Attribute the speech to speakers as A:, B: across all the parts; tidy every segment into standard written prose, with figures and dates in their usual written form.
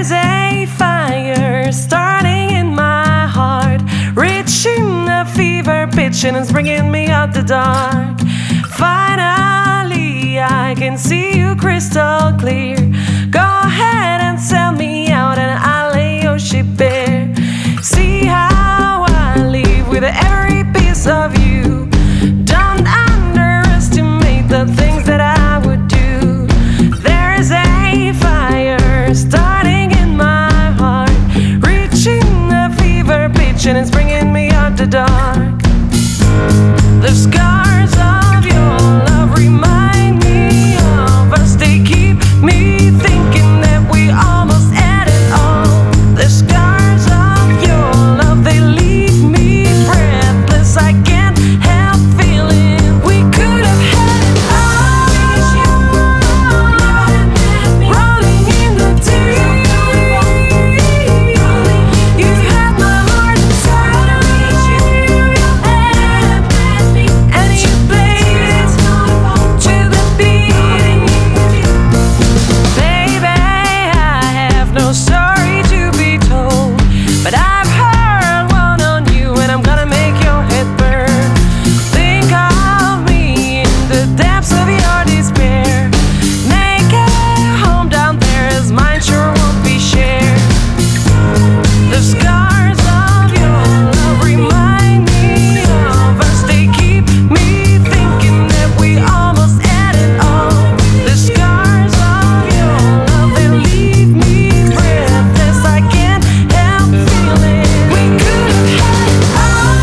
A: is a fire starting in my heart, reaching a fever pitch and it's bringing me out the dark. Finally, I can see you crystal clear. Go ahead and sell me out and I'll lay your ship bare. See how I live with every piece of you. Don't underestimate the things that I would do. There is a fire starting in my heart, reaching a fever pitch and it's bringing me out the dark. The scars of your love remind me of us. They keep me thinking that we almost had it all. The scars of your love, they leave me breathless. I can't help feeling we could have had it all. Rolling in the deep, you've had my heart inside, and you played it to the beat. Baby, I have no story to be told, but I've heard one on you and I'm gonna make your head burn. Think of me in the depths of your despair. Make a home down there as mine sure won't be shared. The scars of your love remind me of us. They keep me thinking that we almost had it all. The scars of your love, they leave me breathless. I can't help feeling we could have had it all.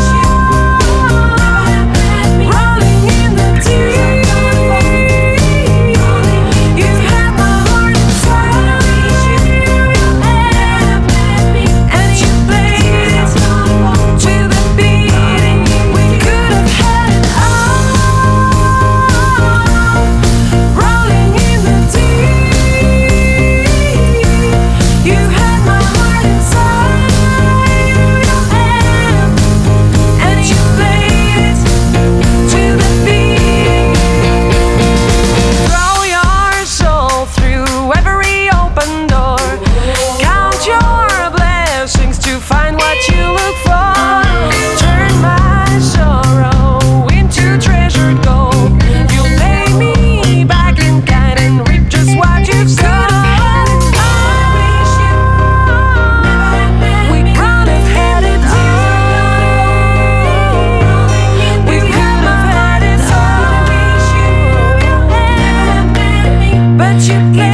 A: Rolling in the deep, you've had my heart inside, and you played it to the beat. We could have had it all. Rolling in the deep, you had my heart inside, and you played it to the beat. Throw your soul through every open door. Count your blessings to find what you look for. Turn my sorrow into treasured gold. You'll pay me back in kind and reap just what you've sown. We could have had it all. We could have had it all, but you